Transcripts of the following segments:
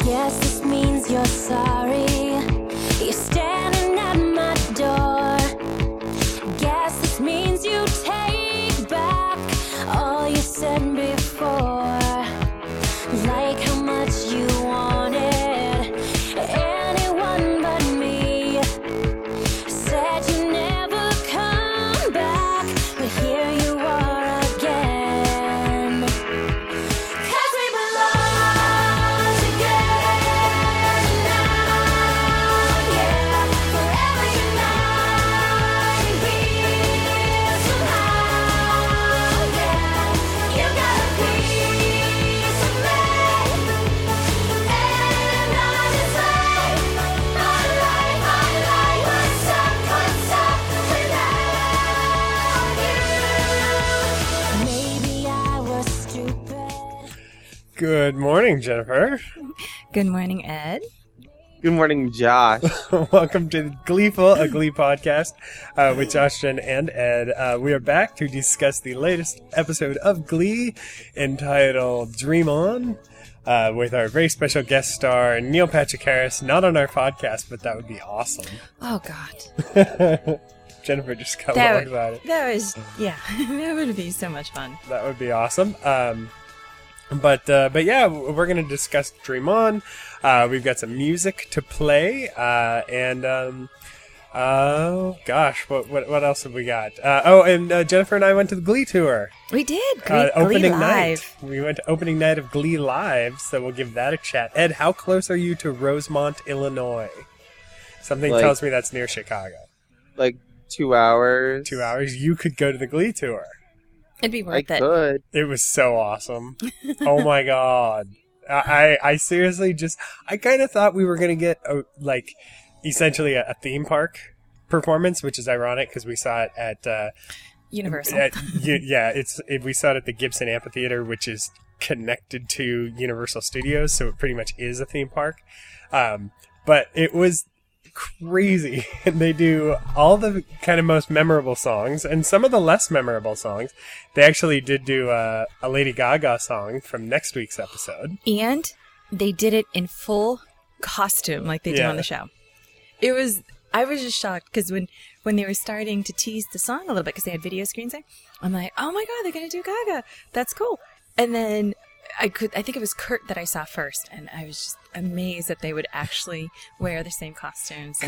Guess this means you're sorry. You're standing at my door. Guess this means you take back all you said before. Like how much you wanted anyone but me. Said you never come back, but here you are again. 'Cause we belong together now, yeah. Forever united here somehow, yeah. You got a piece of me, and I just like what's up without you. Maybe I was stupid. Good morning, Jennifer. Good morning, Ed. Good morning, Josh. Welcome to Gleeful, a Glee podcast with Josh, Jen, and Ed. We are back to discuss the latest episode of Glee entitled Dream On with our very special guest star, Neil Patrick Harris. Not on our podcast, but that would be awesome. Oh, God. Jennifer just got worried about it. That was, yeah, that would be so much fun. That would be awesome. But yeah, we're going to discuss Dream On. We've got some music to play, and oh gosh, what else have we got? And Jennifer and I went to the Glee tour. We did. Opening Glee night. Live. We went to opening night of Glee Live, so we'll give that a chat. Ed, how close are you to Rosemont, Illinois? Something tells me that's near Chicago. Like 2 hours. 2 hours. You could go to the Glee tour. It'd be I worth it. could. It was so awesome. Oh my god. I seriously I kind of thought we were going to get essentially a theme park performance, which is ironic because we saw it at Universal. We saw it at the Gibson Amphitheater, which is connected to Universal Studios, so it pretty much is a theme park. But it was crazy, and they do all the kind of most memorable songs and some of the less memorable songs. They actually did do a Lady Gaga song from next week's episode, And they did it in full costume like they do Yeah. on the show. I was just shocked because when they were starting to tease the song a little bit because they had video screens there, I'm like, oh my God, they're going to do Gaga. That's cool. And then I think it was Kurt that I saw first, and I was just amazed that they would actually wear the same costumes.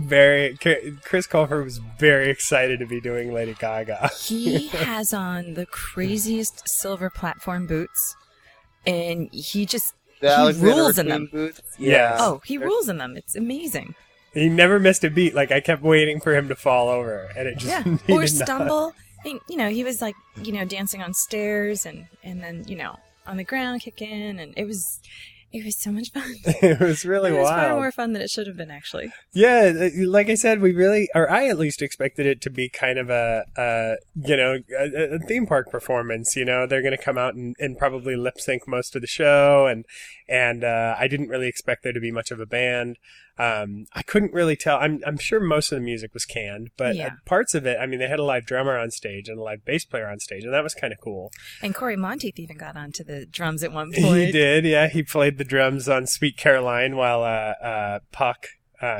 Chris Colfer was very excited to be doing Lady Gaga. He has on the craziest silver platform boots, and he Alexander rules in McQueen them. boots. Yes. Oh, he rules in them. It's amazing. He never missed a beat. Like, I kept waiting for him to fall over, and it just Yeah. he Or did not. stumble. And, he was like, dancing on stairs and then, on the ground kicking, and it was so much fun. It was really It was far wild. more fun than it should have been, actually. Yeah, like I said, I at least expected it to be kind of a theme park performance. They're going to come out and probably lip sync most of the show, and I didn't really expect there to be much of a band. I couldn't really tell. I'm sure most of the music was canned, but Yeah. parts of it, I mean, they had a live drummer on stage and a live bass player on stage, and that was kind of cool. And Corey Monteith even got onto the drums at one He point. did, yeah. He played the drums on Sweet Caroline while Puck,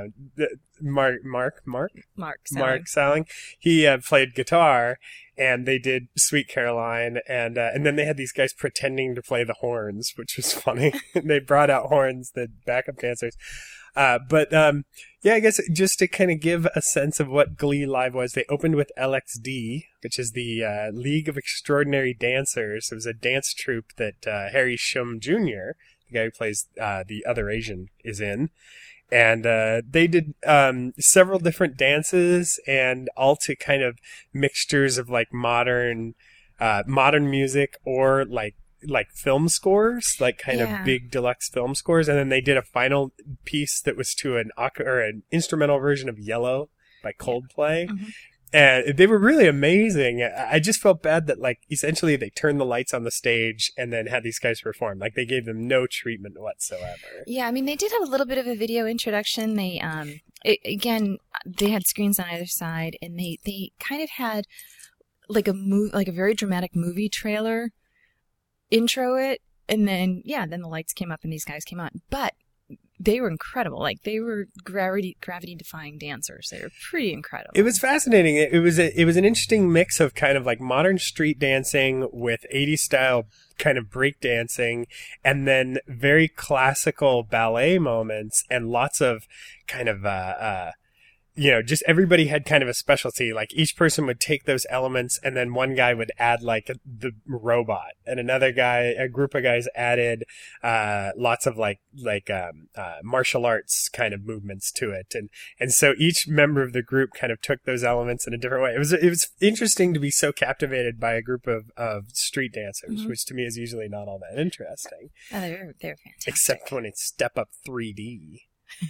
Mark Salling, he played guitar, and they did Sweet Caroline, and then they had these guys pretending to play the horns, which was funny. They brought out horns, the backup dancers. Yeah, I guess just to kind of give a sense of what Glee Live was, they opened with LXD, which is the League of Extraordinary Dancers. It was a dance troupe that Harry Shum Jr., the guy who plays the other Asian, is in. And they did several different dances, and all to kind of mixtures of like modern music or like film scores, like kind of big deluxe film scores. And then they did a final piece that was to an instrumental version of Yellow by Coldplay. Mm-hmm. And they were really amazing. I just felt bad that, like, essentially they turned the lights on the stage and then had these guys perform. Like, they gave them no treatment whatsoever. Yeah, I mean, they did have a little bit of a video introduction. They, they had screens on either side, and they kind of had like a very dramatic movie trailer intro it, and then the lights came up and these guys came on. But they were incredible. Like, they were gravity defying dancers. They were pretty incredible. It was fascinating. It was an interesting mix of kind of like modern street dancing with 80s style kind of break dancing, and then very classical ballet moments, and lots of kind of just everybody had kind of a specialty. Like, each person would take those elements, and then one guy would add like the robot, and a group of guys added lots of martial arts kind of movements to it, and so each member of the group kind of took those elements in a different way. It was interesting to be so captivated by a group of street dancers, which to me is usually not all that interesting. Oh, they're fantastic. Except when it's Step Up 3D.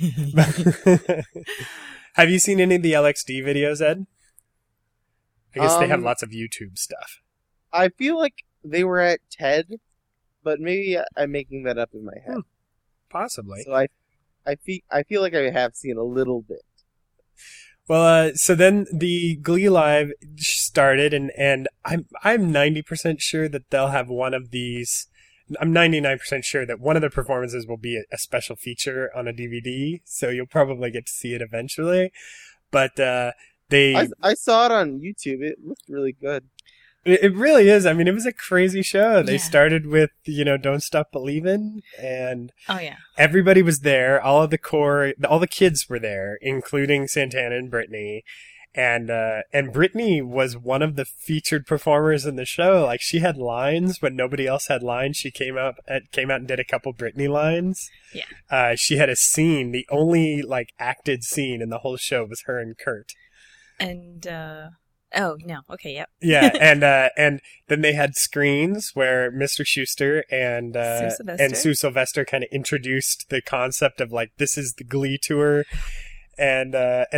Have you seen any of the LXD videos, Ed? I guess they have lots of YouTube stuff. I feel like they were at TED, but maybe I'm making that up in my head. Possibly. So I feel like I have seen a little bit. Well, so then the Glee Live started, and I'm 90% sure that they'll have one of these. I'm 99% sure that one of the performances will be a special feature on a DVD, so you'll probably get to see it eventually. But I saw it on YouTube. It looked really good. It really is. I mean, it was a crazy show. They Yeah. started with, Don't Stop Believin', and Oh, yeah. everybody was there. All of the core, all the kids were there, including Santana and Brittany. And Brittany was one of the featured performers in the show. Like, she had lines when nobody else had lines. She came out and did a couple Brittany lines. Yeah. She had a scene. The only acted scene in the whole show was her and Kurt. And, oh, no. Okay, yep. Yeah, and then they had screens where Mr. Schuster and Sue Sylvester kind of introduced the concept of this is the Glee tour. And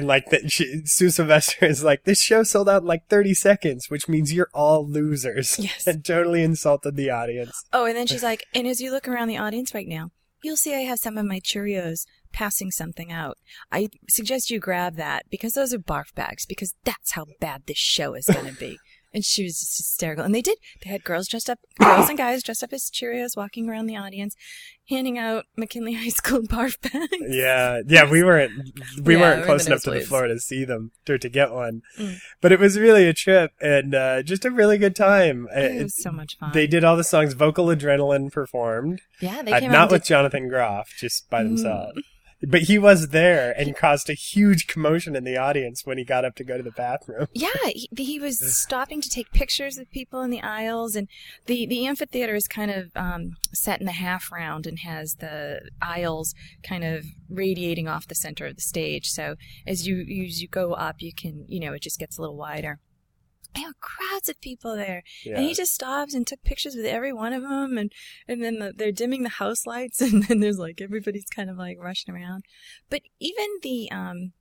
Sue Sylvester is like, this show sold out in 30 seconds, which means you're all losers. Yes. And totally insulted the audience. Oh, and then she's like, and as you look around the audience right now, you'll see I have some of my Cheerios passing something out. I suggest you grab that because those are barf bags, because that's how bad this show is going to be. And she was just hysterical. And they had girls and guys dressed up as Cheerios walking around the audience, handing out McKinley High School barf bags. Yeah. We weren't close enough to the floor to see them or to get one. But it was really a trip, and just a really good time. It was so much fun. They did all the songs. Vocal Adrenaline performed. Yeah, they came not out with Jonathan Groff, just by themselves. But he was there and caused a huge commotion in the audience when he got up to go to the bathroom. Yeah, he was stopping to take pictures of people in the aisles, and the amphitheater is kind of set in the half round and has the aisles kind of radiating off the center of the stage. So as you go up, you can, it just gets a little wider. There were crowds of people there, and he just stopped and took pictures with every one of them, and then they're dimming the house lights, and then there's everybody's kind of rushing around. But even the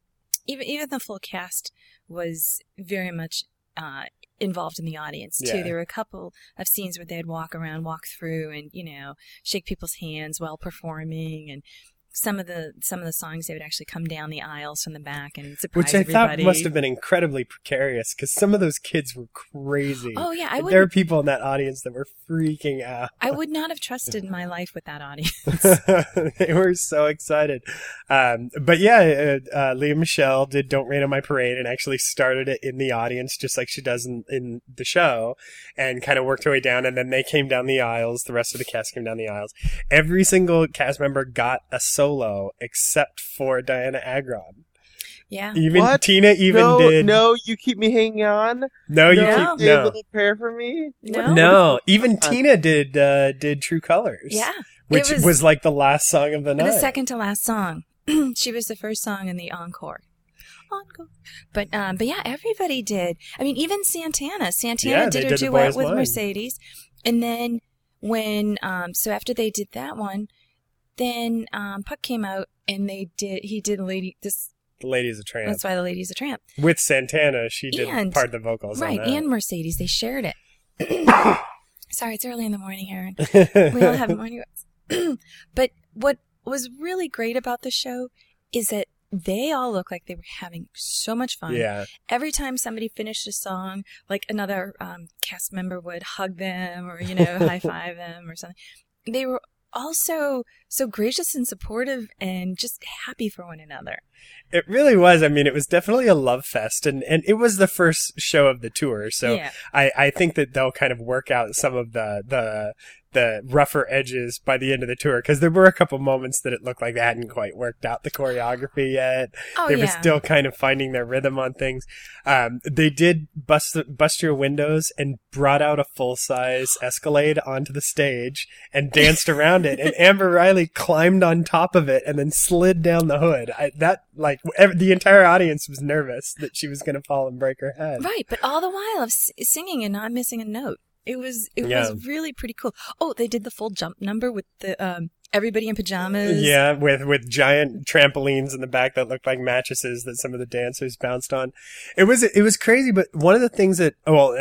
even the full cast was very much involved in the audience too. Yeah. There were a couple of scenes where they'd walk through, and shake people's hands while performing, and some of the songs they would actually come down the aisles from the back and surprise everybody. Which I thought must have been incredibly precarious, because some of those kids were crazy. Oh yeah, there were people in that audience that were freaking out. I would not have trusted my life with that audience. They were so excited. But yeah, Leah Michelle did "Don't Rain on My Parade" and actually started it in the audience, just like she does in the show, and kind of worked her way down. And then they came down the aisles. The rest of the cast came down the aisles. Every single cast member got a solo except for Diana Agron. Yeah. What? Tina did. No, you keep me hanging on. No, you No. keep Say a no. little prayer for me. No, even Tina did True Colors. Yeah. Which It was like the last song of the night. the second to last song. She was the first song in the encore. But yeah, everybody did. I mean, even Santana. Yeah, did they her did The duet Boy with Is Mine. Mercedes. And then when so after they did that one, then Puck came out and he did The Lady is a Tramp. That's Why the Lady's a Tramp. With Santana, she did And- part of the vocals Right, on that. and Mercedes, they shared it. Sorry, it's early in the morning, Aaron. We all have morning walks. But what was really great about the show is that they all looked like they were having so much fun. Yeah. Every time somebody finished a song, another cast member would hug them or, high five them or something. They were also so gracious and supportive and just happy for one another. It really was. I mean, it was definitely a love fest, and it was the first show of the tour. So Yeah. I think that they'll kind of work out some of the rougher edges by the end of the tour, because there were a couple moments that it looked like they hadn't quite worked out the choreography yet. Oh, They were yeah. still kind of finding their rhythm on things. They did bust your windows and brought out a full-size Escalade onto the stage and danced around it. And Amber Riley climbed on top of it and then slid down the hood. The entire audience was nervous that she was going to fall and break her head. Right, but all the while of singing and not missing a note. It was Yeah. really pretty cool. Oh, they did the full jump number with the everybody in pajamas. Yeah, with giant trampolines in the back that looked like mattresses that some of the dancers bounced on. It was crazy, but one of the things that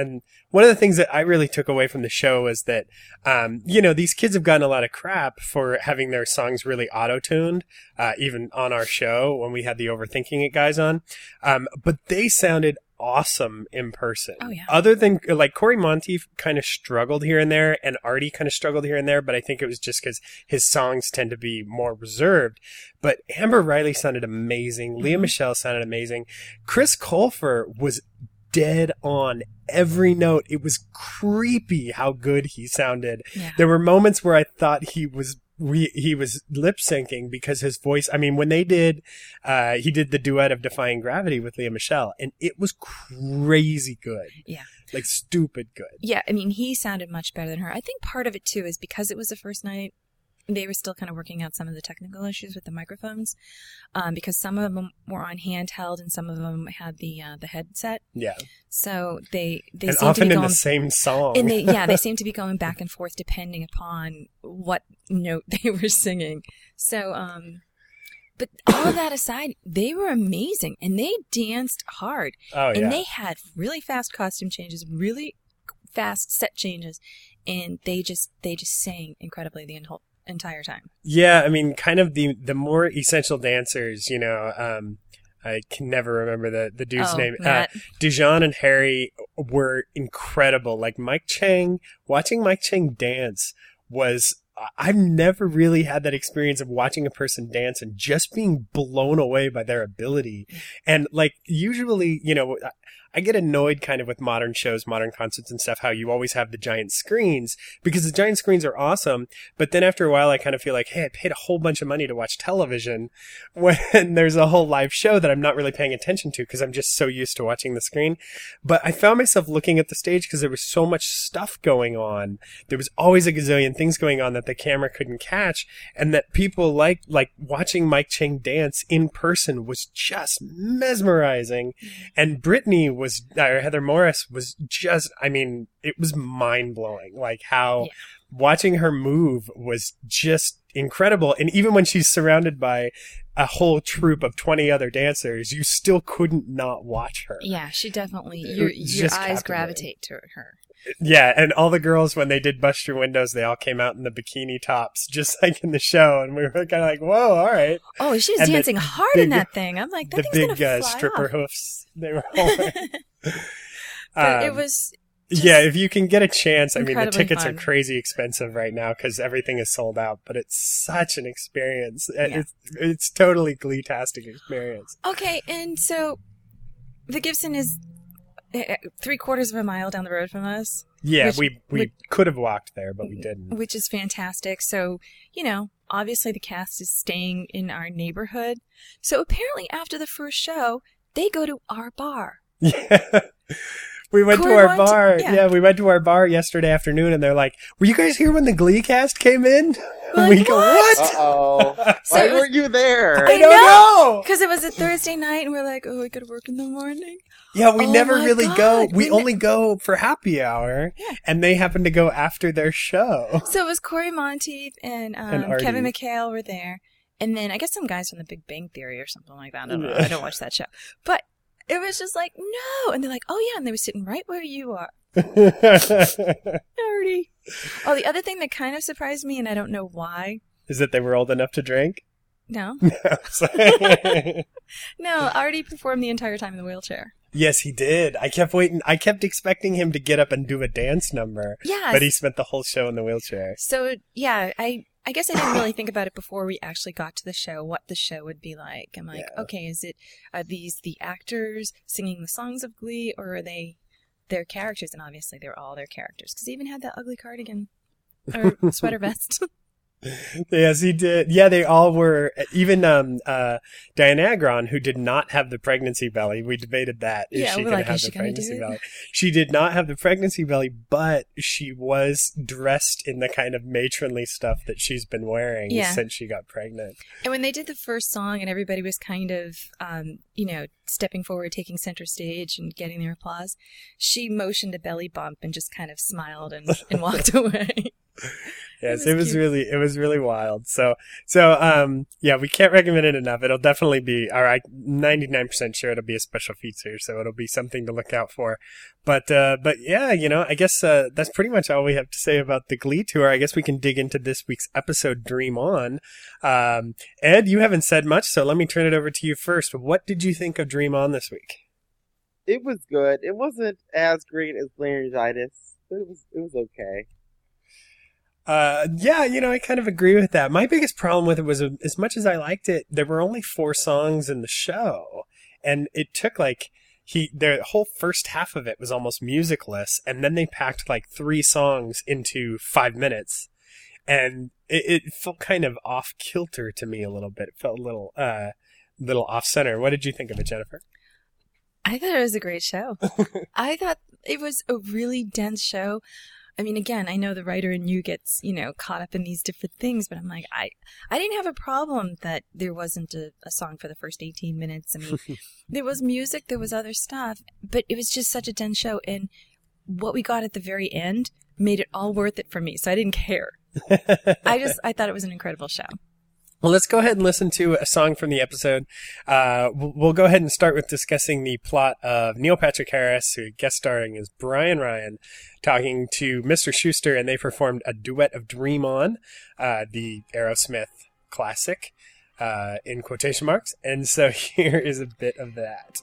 I really took away from the show was that, these kids have gotten a lot of crap for having their songs really auto-tuned, even on our show when we had the Overthinking It guys on. But they sounded awesome in person. Oh, yeah. Other than, like, Corey Monteith kind of struggled here and there, and Artie kind of struggled here and there, but I think it was just because his songs tend to be more reserved. But Amber Riley sounded amazing. Leah Michelle sounded amazing. Chris Colfer was dead on every note. It was creepy how good he sounded. Yeah. There were moments where I thought he was lip syncing because his voice, I mean, when he did the duet of Defying Gravity with Leah Michelle, and it was crazy good. Yeah. Like stupid good. Yeah, I mean, he sounded much better than her. I think part of it, too, is because it was the first night, they were still kind of working out some of the technical issues with the microphones, because some of them were on handheld and some of them had the headset. Yeah. So they And seem to often be in going, the same song. and they seem to be going back and forth depending upon what note they were singing. So, but all of that aside, they were amazing and they danced hard. Oh, yeah. And they had really fast costume changes, really fast set changes, and they just sang incredibly the entire time. Yeah, I mean, kind of the more essential dancers, I can never remember the dude's name. Matt. Dijon and Harry were incredible. Like watching Mike Chang dance was, I've never really had that experience of watching a person dance and just being blown away by their ability. And like, usually, I get annoyed kind of with modern shows, modern concerts and stuff, how you always have the giant screens, because the giant screens are awesome. But then after a while, I kind of feel like, hey, I paid a whole bunch of money to watch television when there's a whole live show that I'm not really paying attention to because I'm just so used to watching the screen. But I found myself looking at the stage because there was so much stuff going on. There was always a gazillion things going on that the camera couldn't catch, and that people like watching Mike Chang dance in person was just mesmerizing. And Heather Morris was just, I mean, it was mind blowing. Like how watching her move was just incredible. And even when she's surrounded by a whole troupe of 20 other dancers, you still couldn't not watch her. Yeah, she definitely, It your was just eyes captivating. gravitate to her. Yeah, and all the girls, when they did Bust Your Windows, they all came out in the bikini tops, just like in the show, and we were kind of like, whoa, all right. Oh, she was And the dancing hard big- in that thing. I'm like, that The thing's going big to fly stripper off. hoofs, they were all But it Um, was yeah, if you can get a chance, I mean, the incredibly tickets fun. are crazy expensive right now because everything is sold out, but it's such an experience. It's totally Glee-tastic experience. Okay, and so the Gibson is 3/4 of a mile down the road from us, Yeah, Which- we could have walked there, but we didn't. which is fantastic. So, obviously the cast is staying in our neighborhood. So apparently after the first show, they go to our bar. Yeah. We went to Corey our went to- bar. yeah. Yeah, we went to our bar yesterday afternoon, and they're like, "Were you guys here when the Glee cast came in?" We're we like, go, "What?" "What?" Uh-oh. So Why it was- weren't you there? I don't know. Because it was a Thursday night, and we're like, oh, we gotta work in the morning. Yeah, we Oh never my really God, go. we We ne- only go for happy hour, Yeah. and they happen to go after their show. So it was Corey Monteith and Artie. Kevin McHale were there. And then I guess some guys from the Big Bang Theory or something like that. I don't know. I don't watch that show. But it was just like, no. And they're like, oh, yeah. And they were sitting right where you are. Artie. Oh, the other thing that kind of surprised me, and I don't know why. Is that they were old enough to drink? No. So- No, Artie performed the entire time in the wheelchair. Yes, he did. I kept waiting. I kept expecting him to get up and do a dance number. Yeah. But he spent the whole show in the wheelchair. So, yeah, I I guess I didn't really think about it before we actually got to the show, what the show would be like. I'm like, Yeah. okay, are these the actors singing the songs of Glee, or are they their characters? And obviously they're all their characters, because he even had that ugly cardigan or sweater vest. Yes, he did. Yeah, they all were. Even Diana Agron, who did not have the pregnancy belly. We debated that. Yeah, She we're could like, have is the she gonna do pregnancy it? belly. She did not have the pregnancy belly, but she was dressed in the kind of matronly stuff that she's been wearing Yeah. since she got pregnant. And when they did the first song and everybody was kind of, stepping forward, taking center stage and getting their applause, she motioned a belly bump and just kind of smiled and walked away. Yes, It was cute. it was really wild. So, yeah, we can't recommend it enough. It'll definitely be, all right, 99% sure it'll be a special feature, so it'll be something to look out for. But yeah, I guess, that's pretty much all we have to say about the Glee tour. I guess we can dig into this week's episode, Dream On. Ed, you haven't said much, so let me turn it over to you first. What did you think of Dream On this week? It was good. It wasn't as great as Laryngitis, but it was okay. Yeah, I kind of agree with that. My biggest problem with it was, as much as I liked it, there were only 4 songs in the show, and it took the whole first half of it was almost musicless, and then they packed 3 songs into 5 minutes, and it felt kind of off kilter to me a little bit. It felt a little off center. What did you think of it, Jennifer? I thought it was a great show. I thought it was a really dense show. I mean, again, I know the writer in you gets, caught up in these different things, but I'm like, I didn't have a problem that there wasn't a song for the first 18 minutes. I mean, there was music, there was other stuff, but it was just such a dense show. And what we got at the very end made it all worth it for me. So I didn't care. I thought it was an incredible show. Well, let's go ahead and listen to a song from the episode. We'll go ahead and start with discussing the plot of Neil Patrick Harris, who guest starring as Brian Ryan, talking to Mr. Schuster, and they performed a duet of Dream On, the Aerosmith classic, in quotation marks. And so here is a bit of that.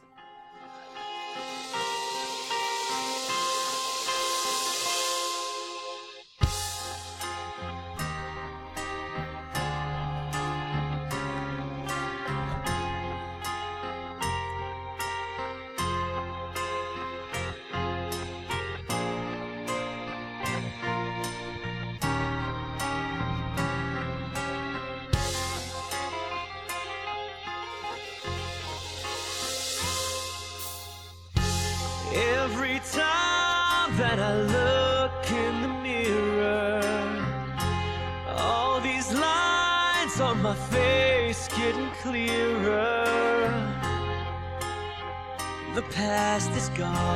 Every time that I look in the mirror, all these lines on my face getting clearer. The past is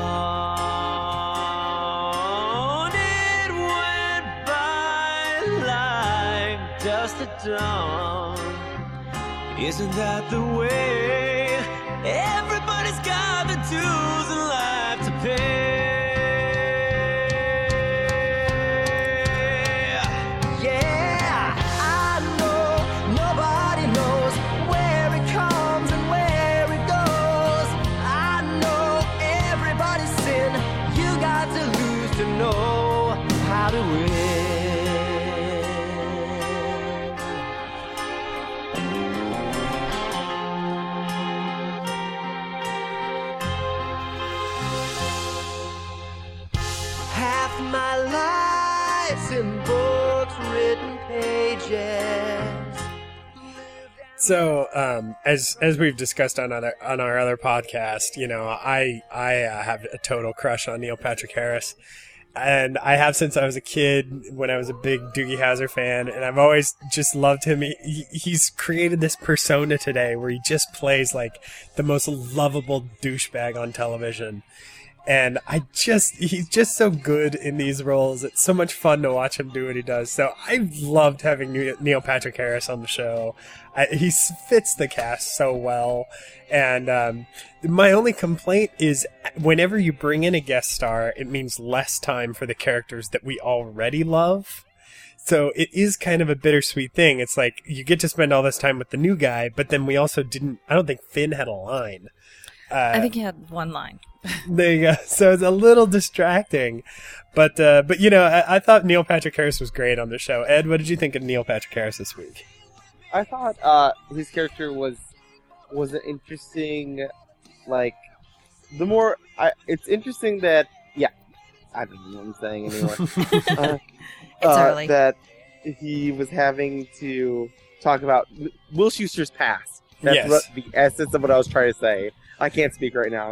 gone. It went by like dust at dawn. Isn't that the way? Everybody's got the dues in life to pay. Yeah, I know nobody knows where it comes and where it goes. I know everybody's sin. You got to lose to know how to win. Half my life's in books, written pages. So, as we've discussed on our other podcast, I have a total crush on Neil Patrick Harris, and I have since I was a kid when I was a big Doogie Howser fan, and I've always just loved him. He's created this persona today where he just plays like the most lovable douchebag on television. And he's just so good in these roles. It's so much fun to watch him do what he does. So I loved having Neil Patrick Harris on the show. He fits the cast so well. And my only complaint is whenever you bring in a guest star, it means less time for the characters that we already love. So it is kind of a bittersweet thing. It's like you get to spend all this time with the new guy, but then we also I don't think Finn had a line. I think he had one line. There you go. So it's a little distracting, but you know, I thought Neil Patrick Harris was great on the show. Ed, what did you think of Neil Patrick Harris this week? I thought his character was an interesting, like, it's interesting that, I don't know what I'm saying anymore. It's early. That he was having to talk about Will Schuster's past. That's Yes. what the essence of what I was trying to say. I can't speak right now.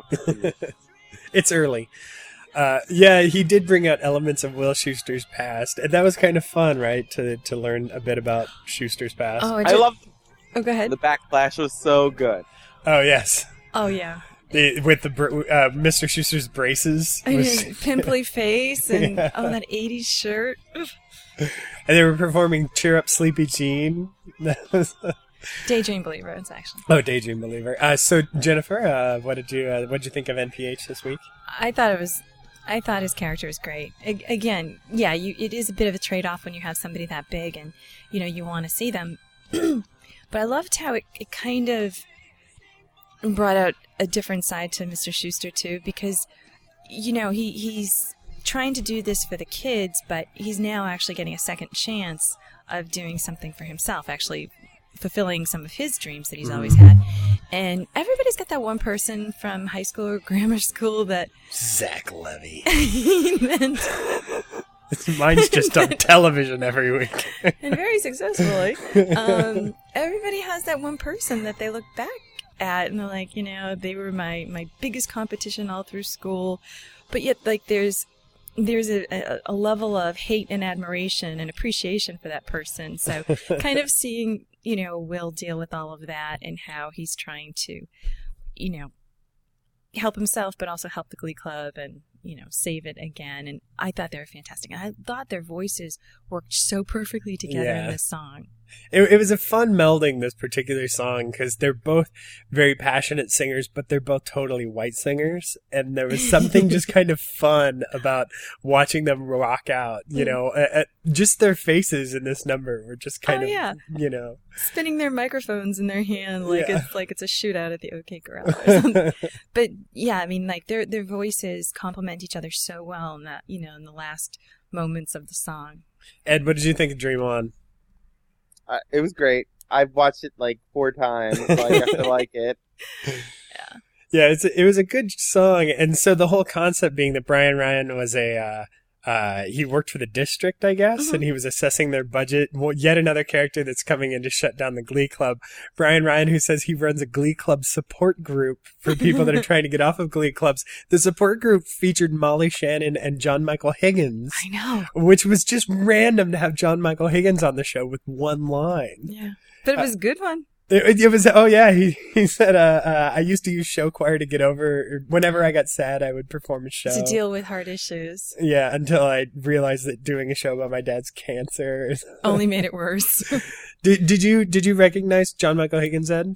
It's early. Yeah, he did bring out elements of Will Schuster's past, and that was kind of fun, right? To learn a bit about Schuster's past. Oh, I love Oh, go ahead. the backlash was so good. Oh, yes. Oh, yeah. With the Mr. Schuster's braces. I was- mean, pimply face and Yeah. that 80s shirt. and they were performing "Cheer Up, Sleepy Jean." That was- Daydream Believer, it's actually. Oh, Daydream Believer. So Jennifer, what did you think of NPH this week? I thought his character was great. Again, yeah, it is a bit of a trade-off when you have somebody that big and, you know, you want to see them. But I loved how it kind of brought out a different side to Mr. Schuster, too, because, you know, he's trying to do this for the kids, but he's now actually getting a second chance of doing something for himself, actually fulfilling some of his dreams that he's always had. And everybody's got that one person from high school or grammar school that Zach Levy. and Mine's just on television every week. very successfully. Everybody has that one person that they look back at and they're like, you know, they were my biggest competition all through school. But yet, like, there's a level of hate and admiration and appreciation for that person. So kind of seeing, you know, Will deal with all of that and how he's trying to, you know, help himself, but also help the Glee Club and, you know, save it again. And I thought they were fantastic. And I thought their voices worked so perfectly together in Yeah. this song. It was a fun melding, this particular song, because they're both very passionate singers, but they're both totally white singers. And there was something just kind of fun about watching them rock out, you know, just their faces in this number were just kind of, yeah. you know. Spinning their microphones in their hand Yeah. it's a shootout at the OK Corral or something. But yeah, I mean, like their voices complement each other so well in that, you know, in the last moments of the song. Ed, what did you think of Dream On? It was great. I've watched it like 4 times, so I have to like it. Yeah, it was a good song, and so the whole concept being that Brian Ryan was he worked for the district, I guess, and he was assessing their budget. Well, yet another character that's coming in to shut down the Glee Club. Brian Ryan, who says he runs a Glee Club support group for people that are trying to get off of Glee Clubs. The support group featured Molly Shannon and John Michael Higgins, I know. which was just random to have John Michael Higgins on the show with one line. Yeah. But it was a good one. It was, oh yeah, he said, I used to use show choir to get over, whenever I got sad, I would perform a show. To deal with hard issues. Yeah, until I realized that doing a show about my dad's cancer. Only made it worse. Did you recognize John Michael Higgins, Ed?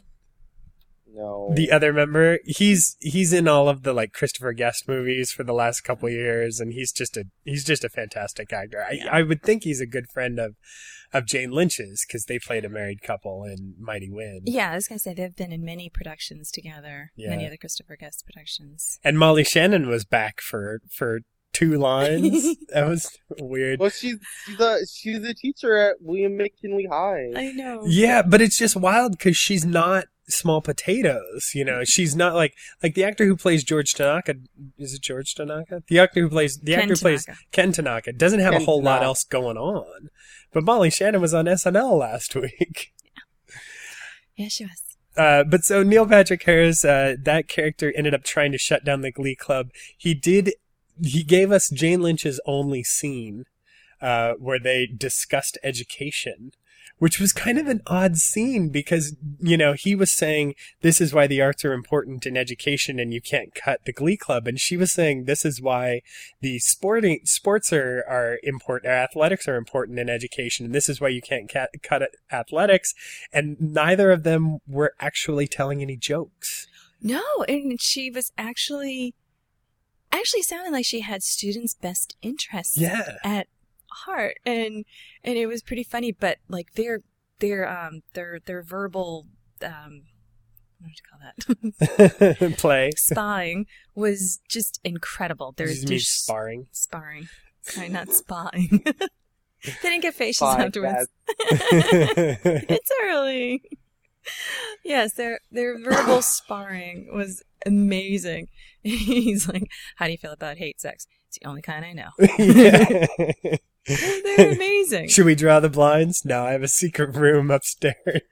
No. The other member? He's in all of the like Christopher Guest movies for the last couple of years, and he's just a fantastic actor. I would think he's a good friend of Jane Lynch's, because they played a married couple in Mighty Wind. Yeah, I was going to say they've been in many productions together. Yeah. Many of the Christopher Guest productions. And Molly Shannon was back for 2 lines. That was weird. Well, she's a teacher at William McKinley High. I know. Yeah, but it's just wild because she's not small potatoes, you know. She's not like the actor who plays George Tanaka. Is it George Tanaka? The actor who plays Tanaka. Ken Tanaka doesn't have Ken a whole lot Tanaka. else going on. But Molly Shannon was on SNL last week. Yeah, she was. But so Neil Patrick Harris, that character ended up trying to shut down the Glee Club. He gave us Jane Lynch's only scene, where they discussed education, which was kind of an odd scene because, you know, he was saying this is why the arts are important in education and you can't cut the Glee Club. And she was saying this is why the sports are important, athletics are important in education. And this is why you can't cut athletics. And neither of them were actually telling any jokes. No, and she was actually sounding like she had students' best interests Yeah. at heart, and it was pretty funny. But like their verbal what to call that? Play. Spying was just incredible. Does There's it mean just sparring? sparring. Sorry, not spying. They didn't get facials Fine, afterwards. Dad. It's early. Yes, their verbal sparring was amazing. He's like, "How do you feel about hate sex? It's the only kind I know." Yeah. They're amazing. Should we draw the blinds? No, I have a secret room upstairs.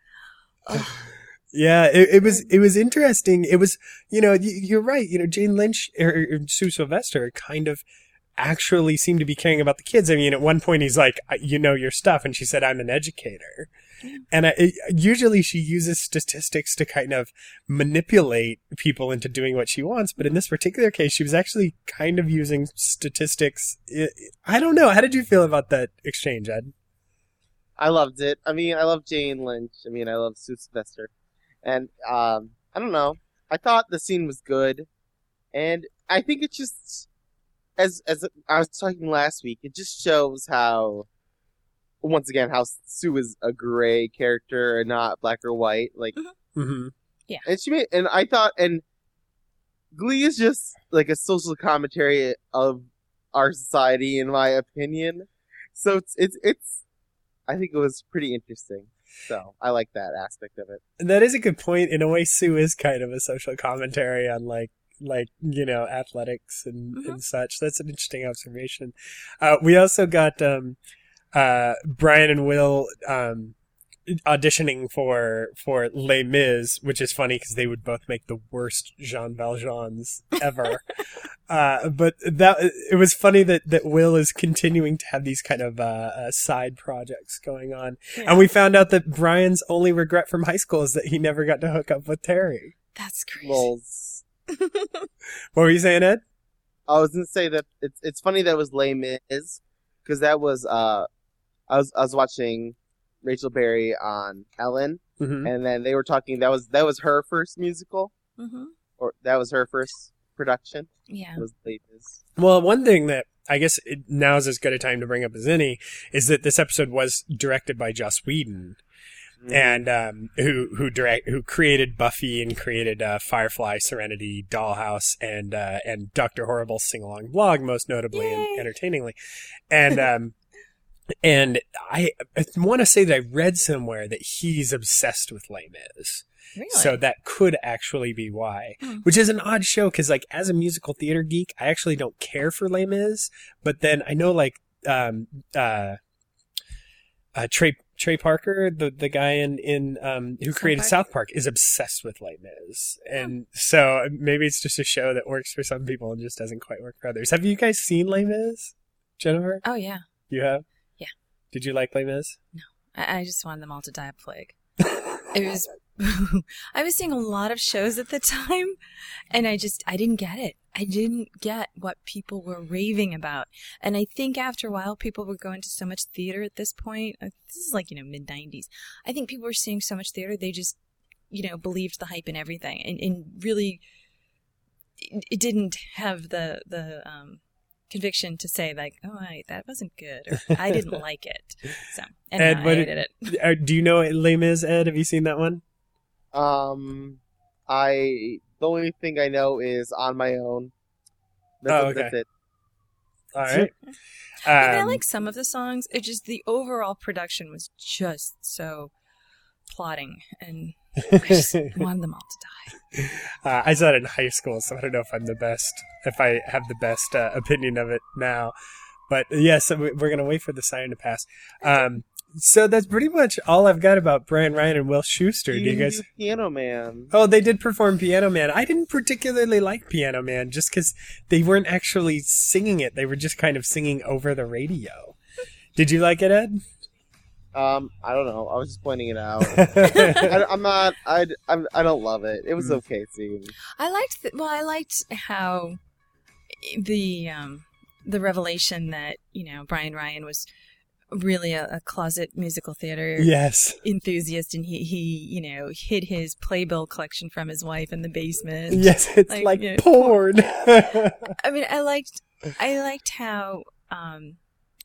Yeah, it was interesting. It was, you're right. Jane Lynch or Sue Sylvester kind of actually seemed to be caring about the kids. I mean, at one point he's like, "You know your stuff," and she said, "I'm an educator." And usually she uses statistics to kind of manipulate people into doing what she wants. But in this particular case, she was actually kind of using statistics. I don't know. How did you feel about that exchange, Ed? I loved it. I mean, I love Jane Lynch. I mean, I love Sue Sylvester. And, I don't know. I thought the scene was good. And I think it just, as I was talking last week, it just shows how, once again, how Sue is a gray character and not black or white. Like, Mm-hmm. and I thought, and Glee is just like a social commentary of our society, in my opinion. So it's I think it was pretty interesting. So I like that aspect of it. That is a good point. In a way, Sue is kind of a social commentary on athletics and such. That's an interesting observation. We also got Brian and Will auditioning for Les Mis, which is funny because they would both make the worst Jean Valjeans ever. But it was funny that Will is continuing to have these kind of side projects going on. Yeah. And we found out that Brian's only regret from high school is that he never got to hook up with Terry. That's crazy. Lols. What were you saying, Ed? I was gonna say that it's funny that it was Les Mis, because that was I was watching Rachel Berry on Ellen, Mm-hmm. and then they were talking. That was her first musical, Mm-hmm. or that was her first production. Yeah. Was Les Mis. Well, one thing that I guess now is as good a time to bring up as any is that this episode was directed by Joss Whedon, and who created Buffy and created Firefly, Serenity, Dollhouse, and Dr. Horrible's Sing Along Blog, most notably and Yay. entertainingly, and and I want to say that I read somewhere that he's obsessed with Les Mis. Really? So that could actually be why, which is an odd show because, like, as a musical theater geek, I actually don't care for Les Mis, but then I know, like, Trey Parker, the guy in who created South Park, is obsessed with Les Mis, and so maybe it's just a show that works for some people and just doesn't quite work for others. Have you guys seen Les Mis, Jennifer? Oh yeah. You have? Yeah. Did you like Les Mis? I just wanted them all to die of plague. It was. I was seeing a lot of shows at the time, and I didn't get it. I didn't get what people were raving about. And I think after a while, people were going to so much theater at this point. This is like, mid-90s. I think people were seeing so much theater, they just, believed the hype and everything. And really, it didn't have the conviction to say, like, oh, that wasn't good, or I didn't like it. So, and Ed, I what hated it. Do you know Les Mis, Ed? Have you seen that one? The only thing I know is On My Own. That's it. All right. I mean, I like some of the songs. It just, the overall production was just so plotting, and I just wanted them all to die. I saw it in high school, so I don't know if I have the best opinion of it now. But yes, we're going to wait for the siren to pass. So that's pretty much all I've got about Brian Ryan and Will Schuester. Do you guys? Do Piano Man. Oh, they did perform Piano Man. I didn't particularly like Piano Man just because they weren't actually singing it. They were just kind of singing over the radio. Did you like it, Ed? I don't know. I was just pointing it out. I don't love it. It was okay scene. I liked how the revelation that, Brian Ryan was really a closet musical theater enthusiast, and he hid his playbill collection from his wife in the basement. Yes, it's like porn. I mean, I liked how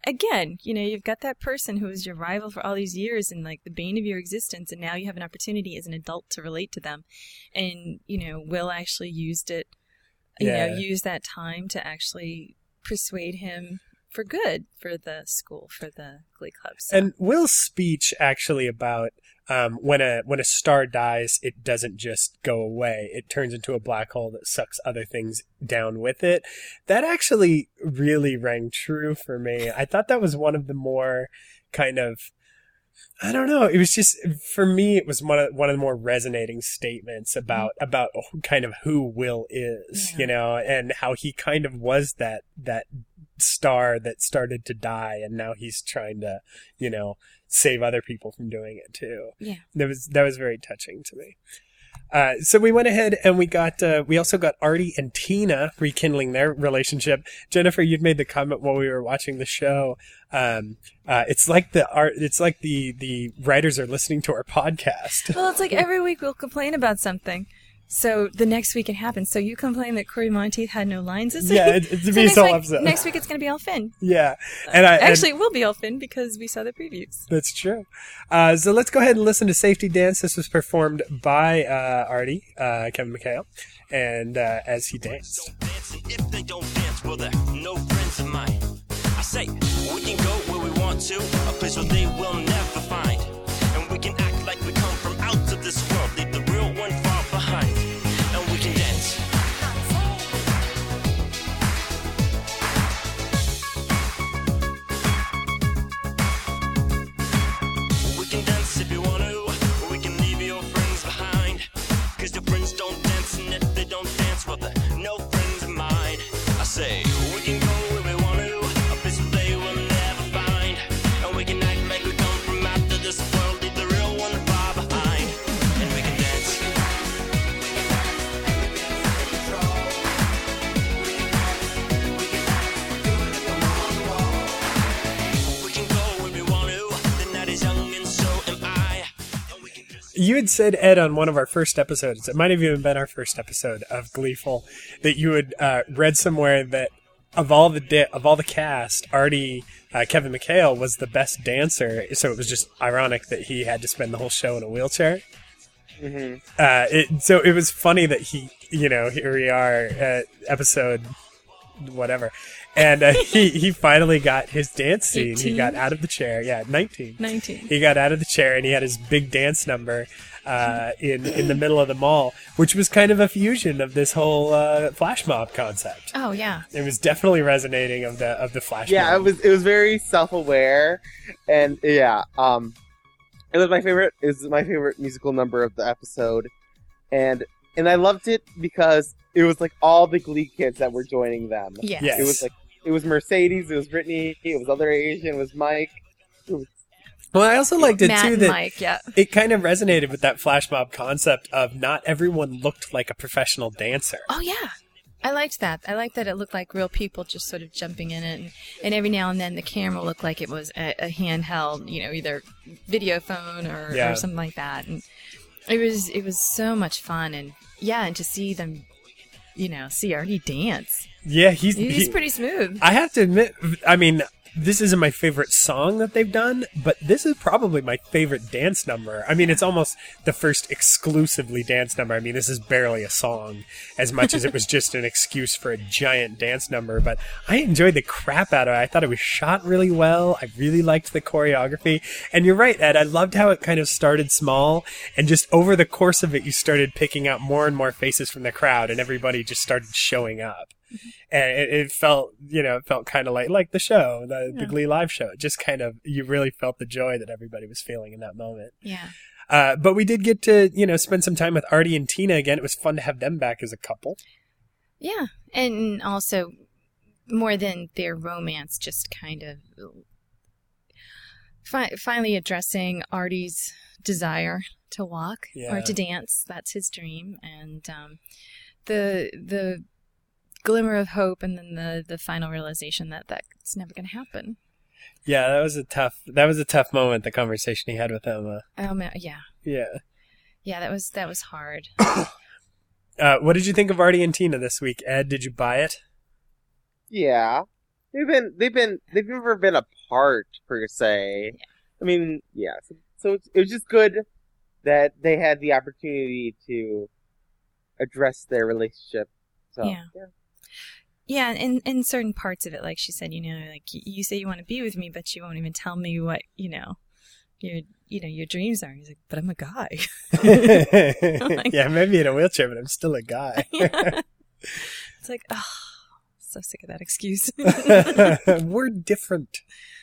again, you've got that person who was your rival for all these years and like the bane of your existence, and now you have an opportunity as an adult to relate to them. And, Will actually used it, used that time to actually persuade him for good, for the school, for the Glee Club. So. And Will's speech actually about when a star dies, it doesn't just go away. It turns into a black hole that sucks other things down with it. That actually really rang true for me. I thought that was one of the more kind of, I don't know. It was just, for me, it was one of the more resonating statements about kind of who Will is, and how he kind of was that star that started to die, and now he's trying to, save other people from doing it too. Yeah. That was very touching to me. So we went ahead and we also got Artie and Tina rekindling their relationship. Jennifer, you'd made the comment while we were watching the show. It's like the writers are listening to our podcast. Well, it's like every week we'll complain about something. So the next week it happens. So you complain that Corey Monteith had no lines this week? Yeah, it's a be so episode. Next week it's going to be all Finn. Yeah. Actually, it will be all Finn because we saw the previews. That's true. So let's go ahead and listen to Safety Dance. This was performed by Artie, Kevin McHale, and as he danced. If they don't dance, well, they're no friends of mine. I say, we can go where we want to, a place where they will never find. And we can act like we come from out of this world, leave the real one far behind. And we can dance. We can dance if you want to, or we can leave your friends behind. Cause your friends don't dance, and if they don't dance, well, they're no friends of mine. I say, we can go where we want to, a place where they will never find. And we can act like we come from after this world, leave the real one far behind. And we can dance. We can go where we want to, the night is young and so am I. And we can just... You had said, Ed, on one of our first episodes, it might have even been our first episode of Gleeful, that you had read somewhere that of all the cast, Artie, Kevin McHale was the best dancer. So it was just ironic that he had to spend the whole show in a wheelchair. Mm-hmm. So it was funny that he, here we are at episode whatever, and he finally got his dance scene. 18? He got out of the chair. Yeah, 19. 19. He got out of the chair and he had his big dance number in the middle of the mall, which was kind of a fusion of this whole flash mob concept. Oh, yeah. It was definitely resonating of the flash Yeah, mob. it was very self-aware, and yeah, it was my favorite. It was my favorite musical number of the episode, and I loved it because it was like all the Glee kids that were joining them. Yes. Yes. It was Mercedes, it was Brittany, it was other Asian, it was Mike. Well, I also liked it Matt too and that Mike, yeah. it kind of resonated with that flash mob concept of not everyone looked like a professional dancer. Oh, yeah. I liked that. I liked that it looked like real people just sort of jumping in it. And every now and then the camera looked like it was a handheld, either video phone or something like that. And it was so much fun. And yeah, and to see them, see Artie dance. Yeah, He's pretty smooth. I have to admit, I mean, this isn't my favorite song that they've done, but this is probably my favorite dance number. I mean, it's almost the first exclusively dance number. I mean, this is barely a song as much as it was just an excuse for a giant dance number, but I enjoyed the crap out of it. I thought it was shot really well. I really liked the choreography. And you're right, Ed, I loved how it kind of started small, and just over the course of it, you started picking out more and more faces from the crowd, and everybody just started showing up. And it felt, it felt kind of like the show, the Glee Live show. It just kind of, you really felt the joy that everybody was feeling in that moment. Yeah. But we did get to, spend some time with Artie and Tina again. It was fun to have them back as a couple. Yeah. And also, more than their romance, just kind of finally addressing Artie's desire to walk or to dance. That's his dream. And the glimmer of hope, and then the final realization that that's never going to happen. Yeah, that was a tough moment. The conversation he had with Emma. Oh man, yeah, yeah. That was hard. What did you think of Artie and Tina this week, Ed? Did you buy it? Yeah, they've never been apart per se. I mean, yeah. So it was just good that they had the opportunity to address their relationship. So Yeah. Yeah, and in certain parts of it, like she said, like you say you want to be with me, but you won't even tell me what your dreams are. He's like, but I'm a guy. Yeah, maybe in a wheelchair, but I'm still a guy. It's like, oh, so sick of that excuse. We're different.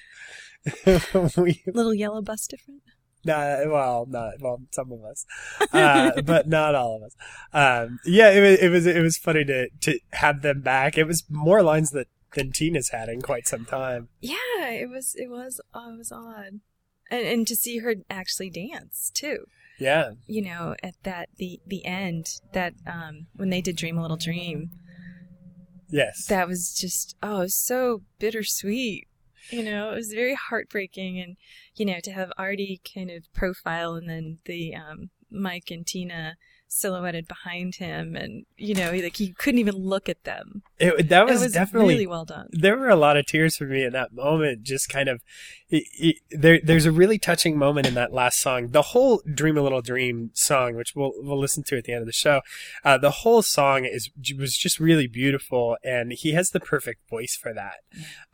Little yellow bus different. Some of us, but not all of us. Yeah, it was funny to have them back. It was more lines than Tina's had in quite some time. Yeah, it was odd, and to see her actually dance too. Yeah, at the end, that when they did "Dream a Little Dream," yes, that was just it was so bittersweet. It was very heartbreaking, and to have Artie kind of profile, and then the Mike and Tina silhouetted behind him, and like he couldn't even look at them. That was definitely really well done. There were a lot of tears for me in that moment. Just kind of, there's a really touching moment in that last song. The whole "Dream a Little Dream" song, which we'll listen to at the end of the show, the whole song was just really beautiful, and he has the perfect voice for that.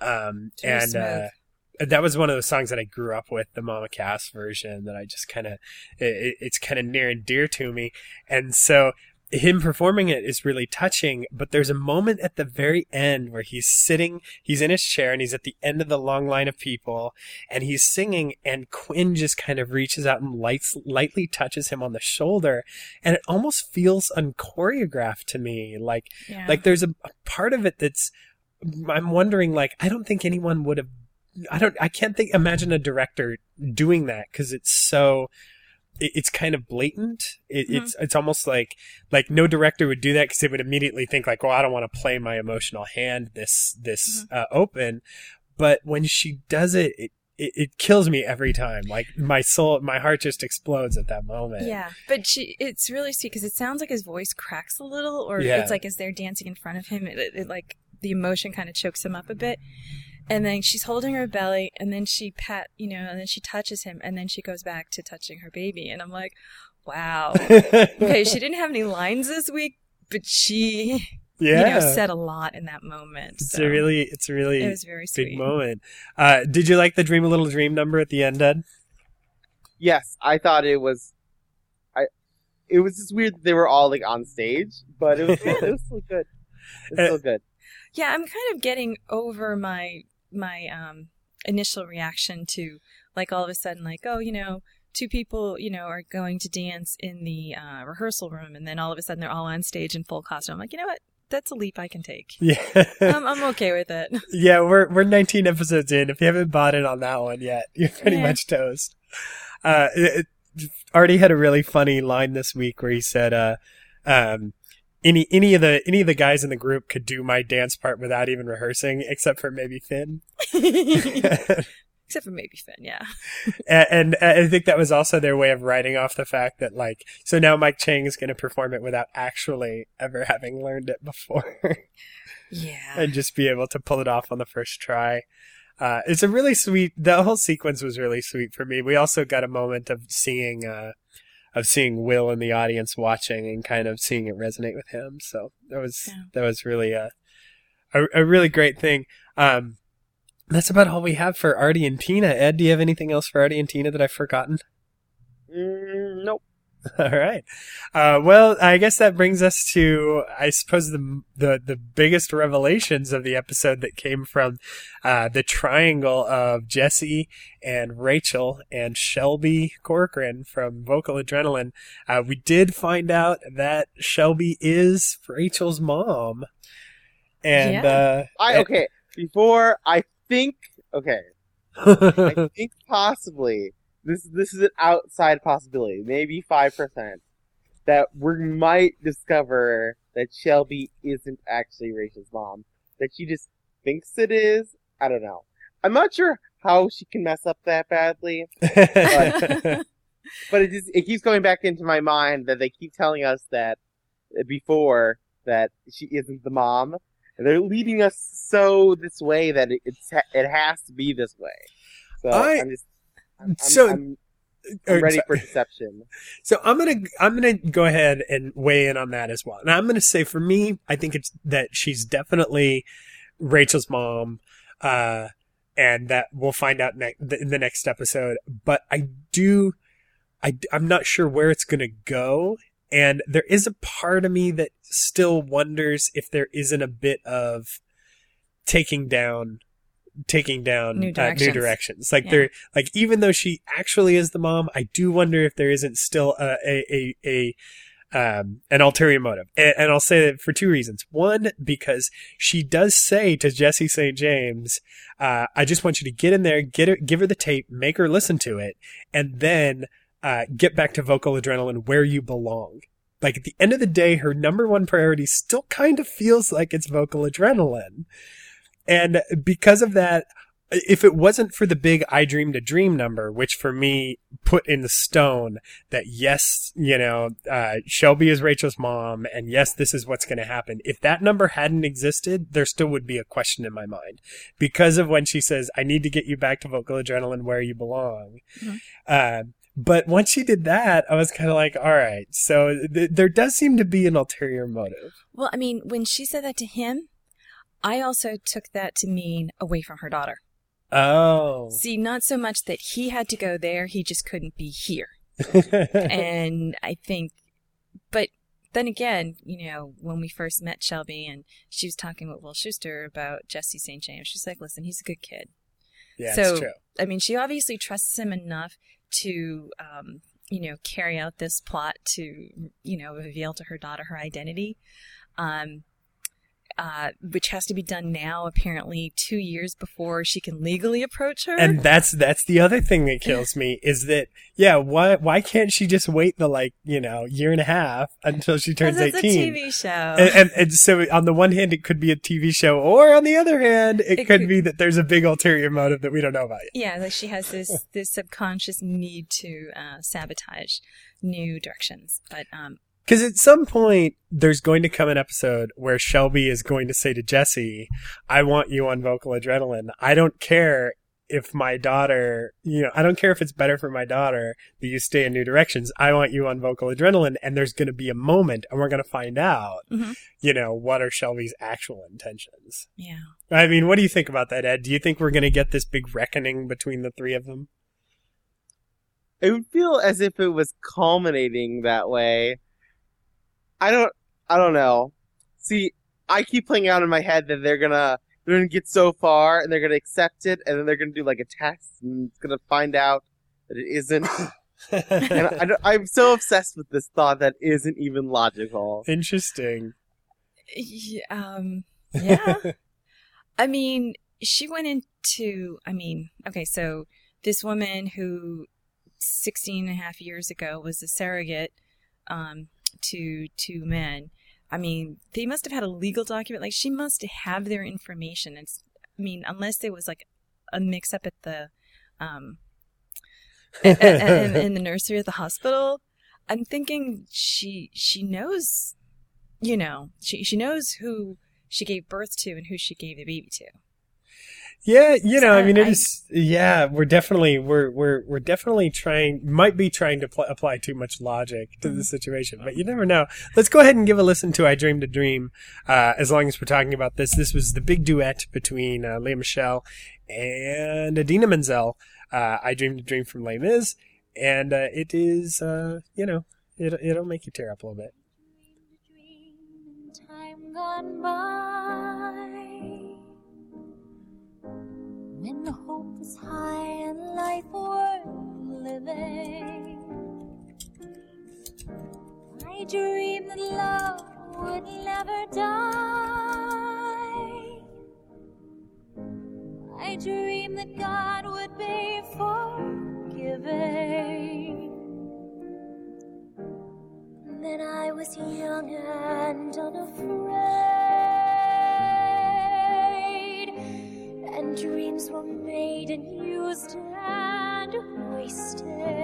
That was one of the songs that I grew up with, the Mama Cass version, that I just kind of, it's kind of near and dear to me. And so him performing it is really touching, but there's a moment at the very end where he's in his chair, and he's at the end of the long line of people, and he's singing, and Quinn just kind of reaches out and lightly touches him on the shoulder, and it almost feels unchoreographed to me. Like there's a part of it I'm wondering, like, I don't think anyone would have, I can't imagine a director doing that, because it's kind of blatant. It's almost like no director would do that, because they would immediately think like, well, I don't want to play my emotional hand this open. But when she does it, it kills me every time. Like my heart just explodes at that moment. Yeah, but it's really sweet, because it sounds like his voice cracks a little, or Yeah. it's like as they're dancing in front of him, it like the emotion kind of chokes him up a bit. And then she's holding her belly, and then she and then she touches him, and then she goes back to touching her baby. And I'm like, wow. Okay, she didn't have any lines this week, but she, said a lot in that moment. It's a really it was very big sweet. moment. Did you like the "Dream a Little Dream" number at the end, Ed? Yes, I thought it was. It was just weird that they were all like on stage, but it was still good. It's still good. Yeah, I'm kind of getting over my initial reaction to, like, all of a sudden, like, oh, two people, are going to dance in the rehearsal room, and then all of a sudden they're all on stage in full costume. I'm like, you know what? That's a leap I can take. Yeah. I'm okay with it. Yeah, we're 19 episodes in. If you haven't bought in on that one yet, you're pretty Yeah. much toast. Artie had a really funny line this week where he said, any of the guys in the group could do my dance part without even rehearsing, except for maybe Finn. Except for maybe Finn, yeah. And I think that was also their way of writing off the fact that, like, so now Mike Chang is going to perform it without actually ever having learned it before. Yeah. And just be able to pull it off on the first try. It's a really sweet, the whole sequence was really sweet for me. We also got a moment of seeing Will in the audience watching and kind of seeing it resonate with him. So that was really a really great thing. That's about all we have for Artie and Tina. Ed, do you have anything else for Artie and Tina that I've forgotten? Nope. All right. Well, I guess that brings us to, I suppose, the biggest revelations of the episode that came from the triangle of Jesse and Rachel and Shelby Corcoran from Vocal Adrenaline. We did find out that Shelby is Rachel's mom. And I think possibly this is an outside possibility, maybe 5%, that we might discover that Shelby isn't actually Rachel's mom, that she just thinks it is. I don't know. I'm not sure how she can mess up that badly, but it keeps going back into my mind that they keep telling us that before that she isn't the mom, They're leading us so this way that it has to be this way. So I'm ready for deception. So I'm gonna go ahead and weigh in on that as well. And I'm gonna say for me, I think it's that she's definitely Rachel's mom, and that we'll find out in the next episode. But I'm not sure where it's gonna go, and there is a part of me that still wonders if there isn't a bit of taking down new directions. Like Yeah. even though she actually is the mom, I do wonder if there isn't still an ulterior motive. And I'll say that for two reasons. One, because she does say to Jesse St. James, I just want you to get in there, give her the tape, make her listen to it, and then get back to Vocal Adrenaline where you belong. Like at the end of the day, her number one priority still kind of feels like it's Vocal Adrenaline. And because of that, if it wasn't for the big I Dreamed a Dream number, which for me put in the stone that yes, Shelby is Rachel's mom, and yes, this is what's going to happen. If that number hadn't existed, there still would be a question in my mind because of when she says, I need to get you back to Vocal Adrenaline where you belong. Mm-hmm. But once she did that, I was kind of like, all right, so there does seem to be an ulterior motive. Well, I mean, when she said that to him, I also took that to mean away from her daughter. Oh. See, not so much that he had to go there, he just couldn't be here. And I think, but then again, when we first met Shelby and she was talking with Will Schuster about Jesse St. James, she's like, listen, he's a good kid. Yeah, so, that's true. I mean, she obviously trusts him enough to, carry out this plot to, reveal to her daughter her identity. Which has to be done now, apparently 2 years before she can legally approach her. And that's the other thing that kills me is that, why can't she just wait the year and a half until she turns 18? It's a TV show. And so on the one hand, it could be a TV show, or on the other hand, it could be that there's a big ulterior motive that we don't know about yet. Yeah, that she has this subconscious need to sabotage new directions. But, because at some point, there's going to come an episode where Shelby is going to say to Jesse, I want you on Vocal Adrenaline. I don't care if my daughter, I don't care if it's better for my daughter that you stay in New Directions. I want you on Vocal Adrenaline. And there's going to be a moment and we're going to find out, what are Shelby's actual intentions. Yeah. I mean, what do you think about that, Ed? Do you think we're going to get this big reckoning between the three of them? It would feel as if it was culminating that way. I don't know. See, I keep playing out in my head that they're gonna get so far and they're gonna accept it and then they're gonna do like a test and it's gonna find out that it isn't. And I'm so obsessed with this thought that isn't even logical. Interesting. Yeah. I mean, she went into, okay, so this woman who 16 and a half years ago was a surrogate, to two men. I mean, they must have had a legal document. Like, she must have their information. Unless there was like a mix up at the, in the nursery at the hospital. I'm thinking she knows, she knows who she gave birth to and who she gave the baby to. Yeah, we're definitely might be trying to apply too much logic to the situation, but you never know. Let's go ahead and give a listen to I Dreamed a Dream, as long as we're talking about this. This was the big duet between Lea Michele and Idina Menzel, I Dreamed a Dream from Les Mis, and it is, it'll make you tear up a little bit. Time gone by, when the hope was high and life worth living, I dreamed that love would never die. I dreamed that God would be forgiving. Then I was young and unafraid, and dreams were made and used and wasted.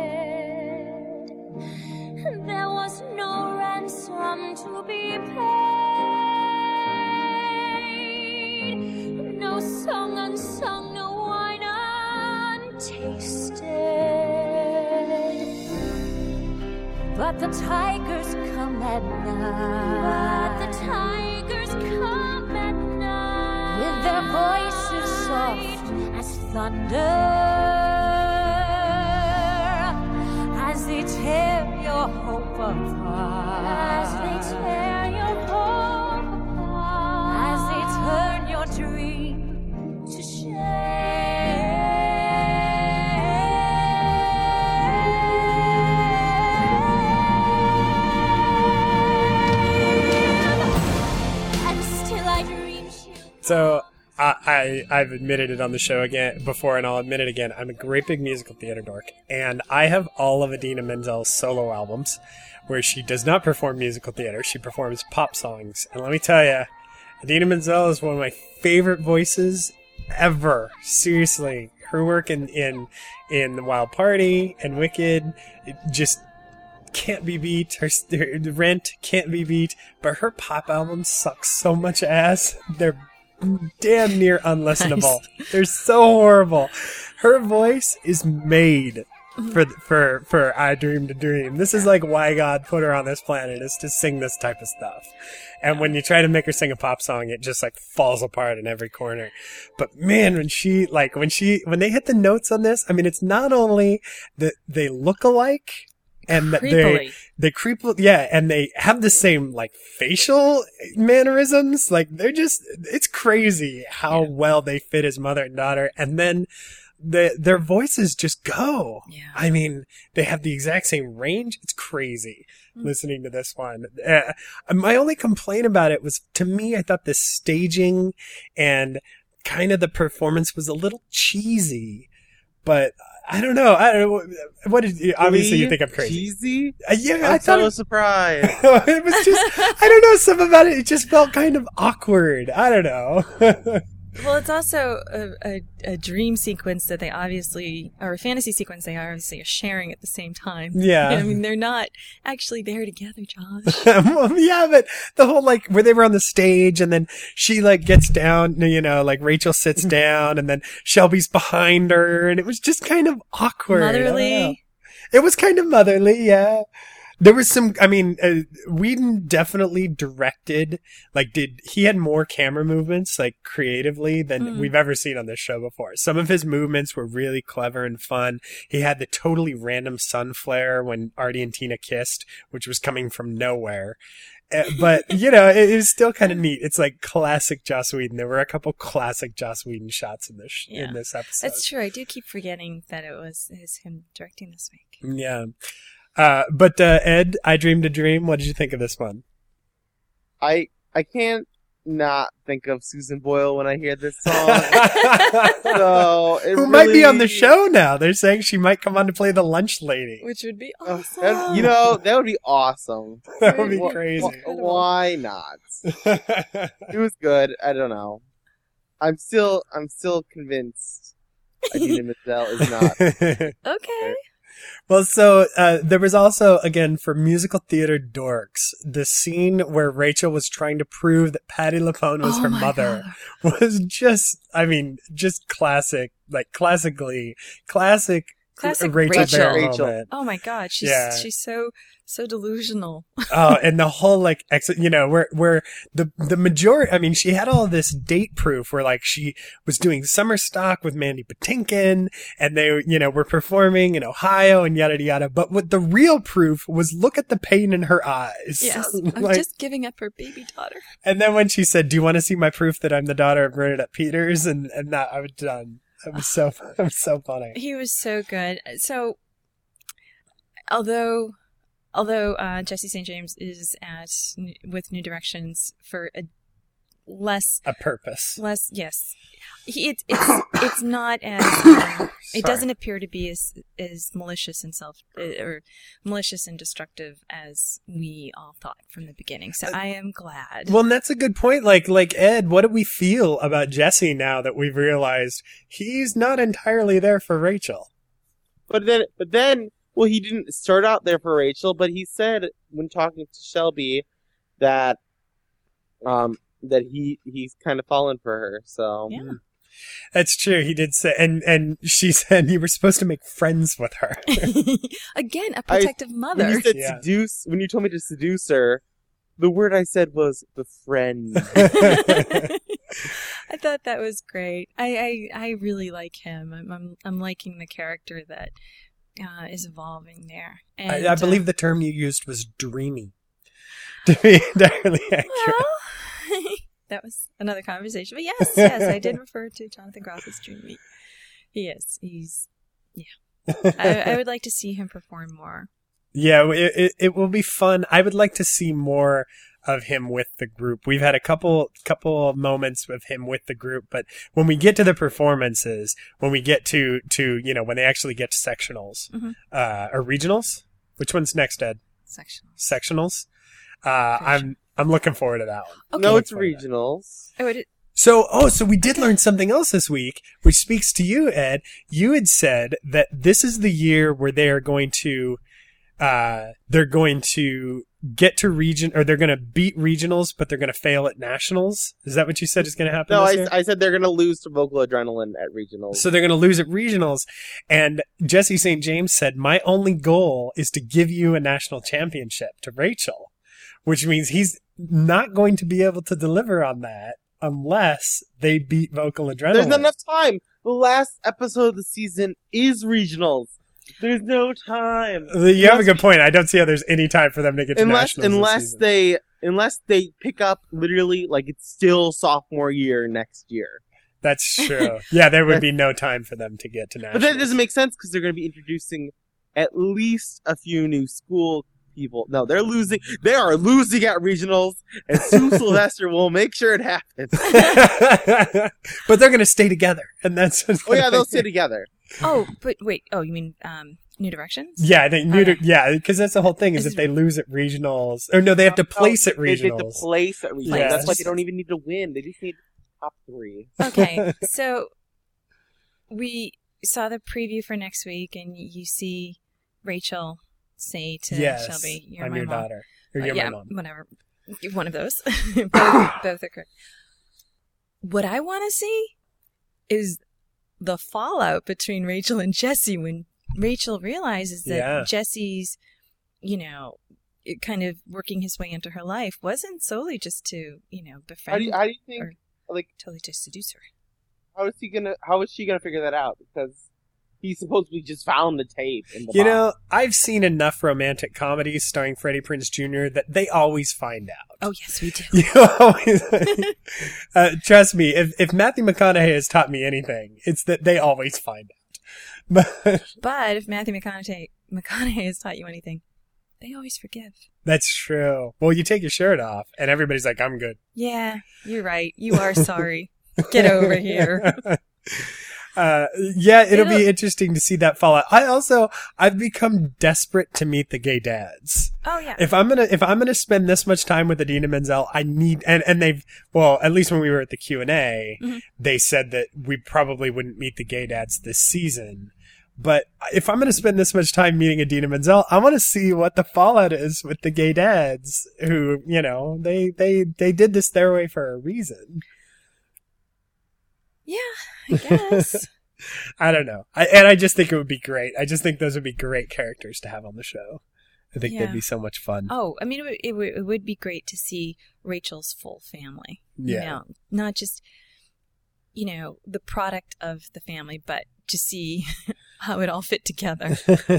There was no ransom to be paid. But the tigers come at night. But the tigers come at night. With their voices soft as thunder. As they tear your hope apart. As they tear your hope apart. As they turn your dream to shame. So I've admitted it on the show again before, and I'll admit it again. I'm a great big musical theater dork, and I have all of Idina Menzel's solo albums where she does not perform musical theater. She performs pop songs, and let me tell you, Idina Menzel is one of my favorite voices ever. Seriously, her work in The Wild Party and Wicked, it just can't be beat. Her Rent can't be beat, but her pop albums suck so much ass. They're damn near unlistenable. Nice. They're so horrible. Her voice is made for I Dreamed a Dream. This is like why God put her on this planet, is to sing this type of stuff. And when you try to make her sing a pop song, it just like falls apart in every corner. But man, when they hit the notes on this, I mean, it's not only that they look alike, and that they creep, yeah, and they have the same like facial mannerisms. Like it's crazy how well they fit as mother and daughter. And then their voices just go. Yeah. I mean, they have the exact same range. It's crazy listening to this one. My only complaint about it was, to me, I thought the staging and kind of the performance was a little cheesy, but I don't know. What did you, obviously you think I'm crazy? Cheesy? Yeah, I'm so surprised. It was just, I don't know, something about it. It just felt kind of awkward. I don't know. Well, it's also a dream sequence that they obviously, or a fantasy sequence they obviously are sharing at the same time. Yeah. I mean, they're not actually there together, Josh. Well, yeah, but the whole, like, where they were on the stage and then she, like, gets down, you know, like Rachel sits down and then Shelby's behind her, and it was just kind of awkward. Motherly. It was kind of motherly, yeah. There was some, I mean, Whedon definitely directed, like, he had more camera movements, like, creatively than we've ever seen on this show before. Some of his movements were really clever and fun. He had the totally random sun flare when Artie and Tina kissed, which was coming from nowhere. But, you know, it was still kind of neat. It's like classic Joss Whedon. There were a couple classic Joss Whedon shots in this episode. That's true. I do keep forgetting that it was him directing this week. Yeah. But Ed, I Dreamed a Dream. What did you think of this one? I can't not think of Susan Boyle when I hear this song. So who might be on the show now? They're saying she might come on to play the lunch lady. Which would be awesome. That would be awesome. That would be crazy. Why not? It was good. I don't know. I'm still convinced Idina Menzel is not. Okay. Well, so there was also, again, for musical theater dorks, the scene where Rachel was trying to prove that Patti LuPone was her mother was just, I mean, just classic Rachel Berry moment. Oh my God, she's so delusional. Oh, and the whole like you know, where the majority, I mean, she had all this date proof where like she was doing summer stock with Mandy Patinkin and they, you know, were performing in Ohio and yada yada. But what the real proof was, look at the pain in her eyes. Yes, I'm like, just giving up her baby daughter. And then when she said, "Do you want to see my proof that I'm the daughter of Bernadette Peters?" and that I was done. It was so funny. He was so good. So, although Jesse St. James is with New Directions for a purpose. Yes. It's not as it doesn't appear to be as malicious and malicious and destructive as we all thought from the beginning. So I am glad. Well, and that's a good point. Like Ed, what do we feel about Jesse now that we've realized he's not entirely there for Rachel? But then, well, he didn't start out there for Rachel, but he said when talking to Shelby that he's kind of fallen for her. So yeah. That's true. He did say, and she said you were supposed to make friends with her. Again, a protective When mother. you said Yeah. seduce, when you told me to seduce her, the word I said was befriend. I thought that was great. I really like him. I'm liking the character that is evolving there. And, I believe the term you used was dreamy. To be entirely accurate. well, that was another conversation. But yes, I did refer to Jonathan Groff as dreamy. He is. He's I would like to see him perform more. Yeah, it will be fun. I would like to see more of him with the group. We've had a couple of moments with him with the group, but when we get to the performances, when we get to when they actually get to sectionals, or regionals, which one's next, Ed? Sectionals. I'm looking forward to that one. Okay. No, it's Looking forward to that. regionals. I would. So we did learn something else this week, which speaks to you, Ed. You had said that this is the year where they are going to get to region, or they're going to beat regionals, but they're going to fail at nationals. Is that what you said is going to happen? No, this year? I said they're going to lose to Vocal Adrenaline at regionals. So they're going to lose at regionals. And Jesse St. James said, my only goal is to give you a national championship to Rachel, which means he's not going to be able to deliver on that unless they beat Vocal Adrenaline. There's not enough time. The last episode of the season is regionals. There's no time. You have a good point. I don't see how there's any time for them to get to nationals this season. Unless they pick up literally like it's still sophomore year next year. That's true. Yeah, there would be no time for them to get to nationals. But that doesn't make sense because they're going to be introducing at least a few new school people. No, they're losing. They are losing at regionals, and Sue Sylvester will make sure it happens. But they're going to stay together, and that's. Oh yeah, they'll stay together. Oh, but wait. Oh, you mean New Directions? Yeah, they Okay. yeah, because that's the whole thing. Is if they lose at regionals, or no, they have to place at They need to regionals. place at regionals. Yes. That's why they don't even need to win. They just need top 3. Okay, so we saw the preview for next week, and you see Rachel say to Yes, Shelby, "You're I'm my your mom." daughter. Or you're yeah, my mom. whatever. One of those. both are correct. What I want to see is the fallout between Rachel and Jesse when Rachel realizes that Yeah. Jesse's, kind of working his way into her life wasn't solely just to, befriend How do you think? or Like, totally to seduce her. how is she gonna figure that out? Because he supposedly just found the tape in the box. I've seen enough romantic comedies starring Freddie Prinze Jr. that they always find out. Oh, yes, we do. You always, trust me, if Matthew McConaughey has taught me anything, it's that they always find out. But if Matthew McConaughey has taught you anything, they always forgive. That's true. Well, you take your shirt off, and everybody's like, I'm good. Yeah, you're right. You are sorry. Get over here. It'll be interesting to see that fallout. I've become desperate to meet the gay dads. Oh, yeah. If I'm gonna spend this much time with Idina Menzel, I need, and they've, well, at least when we were at the Q&A, they said that we probably wouldn't meet the gay dads this season. But if I'm gonna spend this much time meeting Idina Menzel, I want to see what the fallout is with the gay dads who, they did this their way for a reason. Yeah, I guess. I don't know. I just think it would be great. I just think those would be great characters to have on the show. I think they'd be so much fun. Oh, I mean, it would be great to see Rachel's full family. Yeah. Not just, the product of the family, but to see how it all fit together.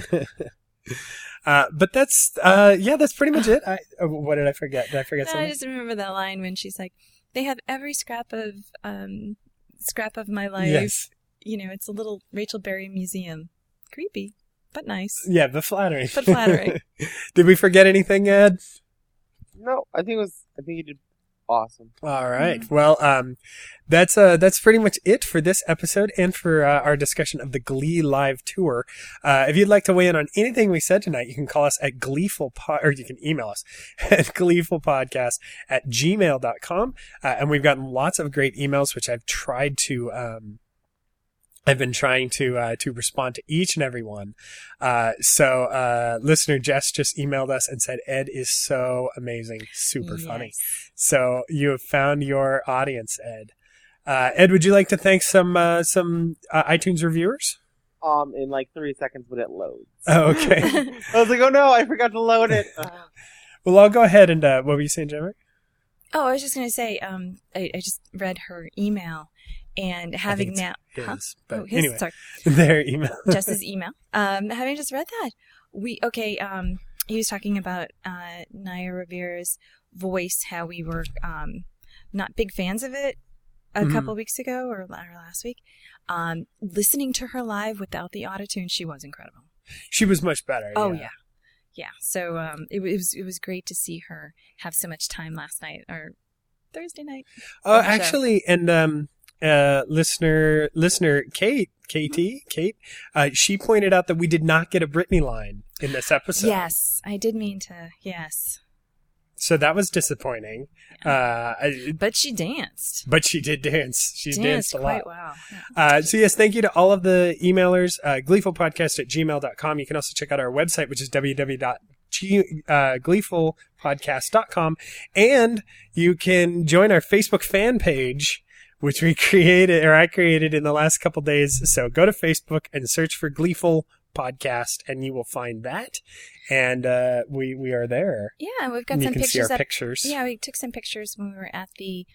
But that's pretty much it. What did I forget? Did I forget I something? just remember that line when she's like, "They have every scrap of my life." Yes. It's a little Rachel Berry museum. Creepy, but nice. Yeah, but flattering. But flattering. Did we forget anything, Ed? No, I think he did awesome. All right. Well, that's pretty much it for this episode and for our discussion of the Glee live tour. If you'd like to weigh in on anything we said tonight, you can call us at or you can email us at gleefulpodcast@gmail.com. And we've gotten lots of great emails, which I've tried to, I've been trying to respond to each and every one. So listener Jess just emailed us and said, Ed is so amazing, super funny. So you have found your audience, Ed. Ed, would you like to thank some iTunes reviewers? In like 3 seconds when it loads. Oh, okay. I was like, oh no, I forgot to load it. Well, I'll go ahead and what were you saying, Jennifer? Oh, I was just going to say, I just read her email, and having now... His, but his, anyway, sorry. their email. Jess's email. Having just read that, he was talking about Naya Rivera's voice, how we were not big fans of it a couple of weeks ago or last week. Listening to her live without the autotune, she was incredible. She was much better. Oh, yeah. So it was great to see her have so much time last night or Thursday night. Oh, actually, and listener Kate, she pointed out that we did not get a Britney line in this episode. Yes, I did mean to. Yes. So that was disappointing. Yeah. But she danced. But she did dance. She danced a lot. Quite well. Yeah. So yes, thank you to all of the emailers. Gleefulpodcast@gmail.com. You can also check out our website, which is www.gleefulpodcast.com. And you can join our Facebook fan page, which I created in the last couple days. So go to Facebook and search for Gleeful Podcast, and you will find that. And we are there. Yeah, we've got you some can pictures. See our pictures. Yeah, we took some pictures when we were at the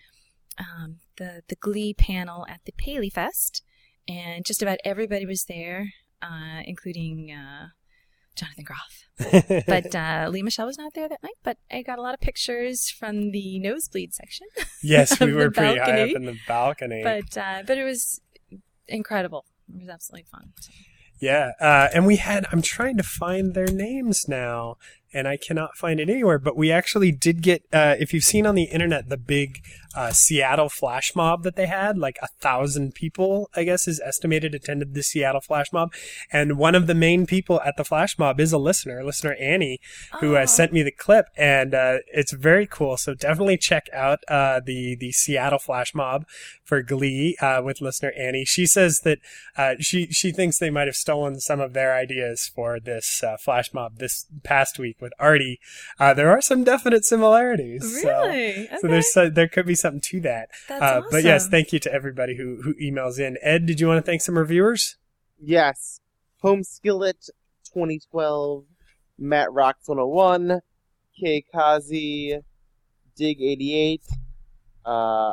Glee panel at the Paley Fest, and just about everybody was there, including Jonathan Groff. But Lee Michelle was not there that night, but I got a lot of pictures from the nosebleed section. Yes, we of were the pretty balcony. high up in the balcony. But it was incredible. It was absolutely fun. So. Yeah, and I'm trying to find their names now, and I cannot find it anywhere, but we actually did get, if you've seen on the internet, the big Seattle flash mob that they had, like 1,000 people, I guess, is estimated attended the Seattle flash mob. And one of the main people at the flash mob is a listener Annie, who sent me the clip, and it's very cool. So definitely check out the Seattle flash mob for Glee with listener Annie. She says that she thinks they might have stolen some of their ideas for this flash mob this past week with Artie. There are some definite similarities. Really? So Okay. there could be something to that. That's awesome. But yes, thank you to everybody who emails in. Ed, did you want to thank some reviewers? Yes. Home Skillet 2012, Matt Rocks 101, K Kazi, Dig 88, I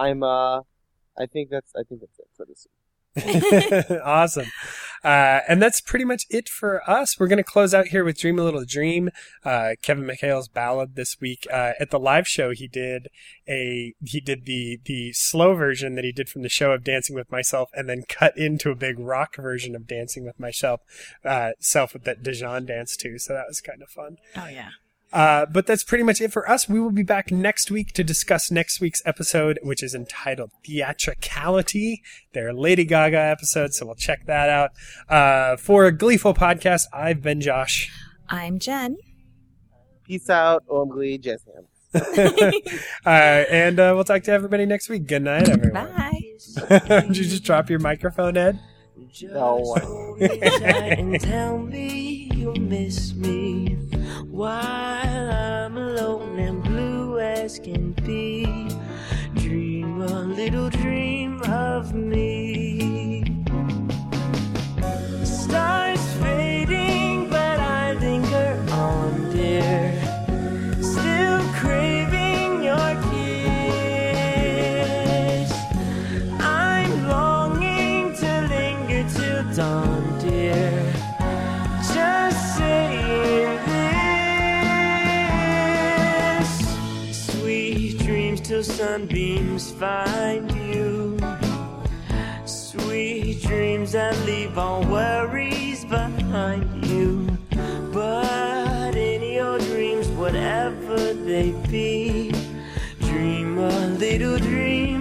think that's it for this week. Awesome. And that's pretty much it for us. We're going to close out here with Dream a Little Dream, Kevin McHale's ballad this week. At the live show, he did the slow version that he did from the show of Dancing with Myself, and then cut into a big rock version of Dancing with Myself, that Dijon danced to. So that was kind of fun. Oh, yeah. But that's pretty much it for us. We will be back next week to discuss next week's episode, which is entitled Theatricality, their Lady Gaga episode. So we'll check that out. For a Gleeful Podcast, I've been Josh. I'm Jen. Peace out, Om Glee, Jazz Hands. And we'll talk to everybody next week. Good night, everyone. Bye. Did you just drop your microphone, Ed? No. Hold me tight and tell me you miss me while I'm alone and blue as can be. Dream a little dream of me. Stars fading, but I linger on, dear. Still craving your kiss. I'm longing to linger till dawn, dear. Just saying this. Sweet dreams till sunbeams find you. Sweet dreams that leave all worries behind you. But in your dreams, whatever they be, dream a little dream